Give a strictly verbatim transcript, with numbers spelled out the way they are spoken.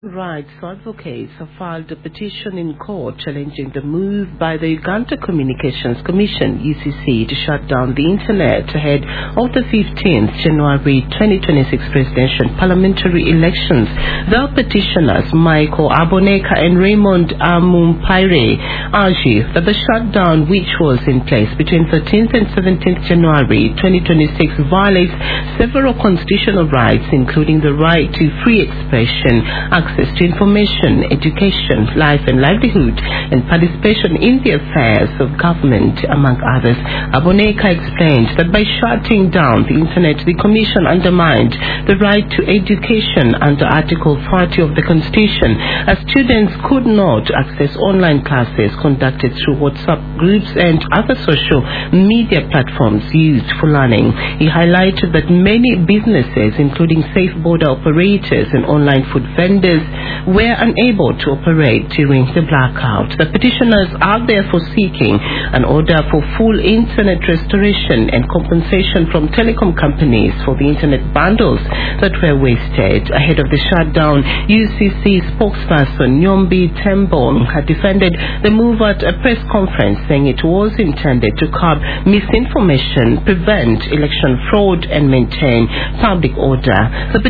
Rights advocates have filed a petition in court challenging the move by the Uganda Communications Commission U C C to shut down the internet ahead of the fifteenth January twenty twenty-six presidential parliamentary elections. The petitioners Michael Aboneka and Raymond Amumpaire argue that the shutdown, which was in place between thirteenth and seventeenth January twenty twenty-six, violates several constitutional rights, including the right to free expression, access to information, education, life and livelihood, and participation in the affairs of government, among others. Aboneka explained that by shutting down the internet, the Commission undermined the right to education under Article forty of the Constitution, as students could not access online classes conducted through WhatsApp groups and other social media platforms used for learning. He highlighted that many businesses, including safe border operators and online food vendors, were unable to operate during the blackout. The petitioners are therefore seeking an order for full internet restoration and compensation from telecom companies for the internet bundles that were wasted. Ahead of the shutdown, U C C spokesperson Nyombi Tembo had defended the move at a press conference, saying it was intended to curb misinformation, prevent election fraud and maintain public order. The